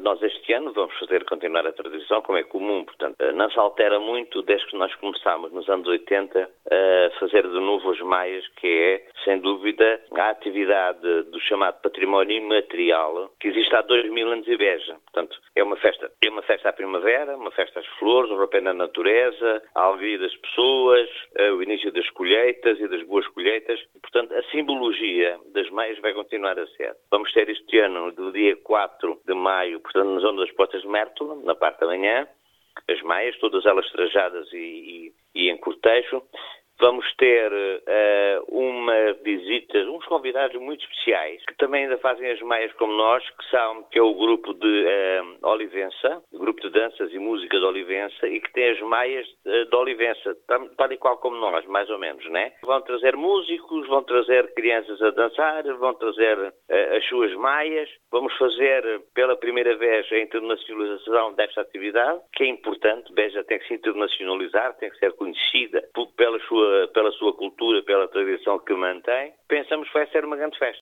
Nós este ano vamos continuar a tradição, como é comum, portanto, não se altera muito desde que nós começámos nos anos 80 a fazer de novo os maias, que é, sem dúvida, a atividade do chamado património imaterial, que existe há 2000 anos em Beja. Portanto, é uma festa à primavera, uma festa às flores, o rapé na natureza, a alegria das pessoas, o início das colheitas e das boas colheitas. Portanto, a simbologia das maias vai continuar a ser. Vamos ter este ano, do dia 4 de maio, portanto, na zona das Portas de Mértola, na parte da manhã, as maias, todas elas trajadas e em cortejo. Vamos ter uma visita, uns convidados muito especiais, que também ainda fazem as maias como nós, que é o grupo de Olivença, o grupo de danças e música de Olivença, e que tem as maias de Olivença, tal e qual como nós, mais ou menos, né? Vão trazer músicos, vão trazer crianças a dançar, vão trazer as suas maias. Vamos fazer pela primeira vez a internacionalização desta atividade, que é importante. Beja tem que se internacionalizar, tem que ser conhecida pela sua cultura, pela tradição que mantém. Pensamos que vai ser uma grande festa.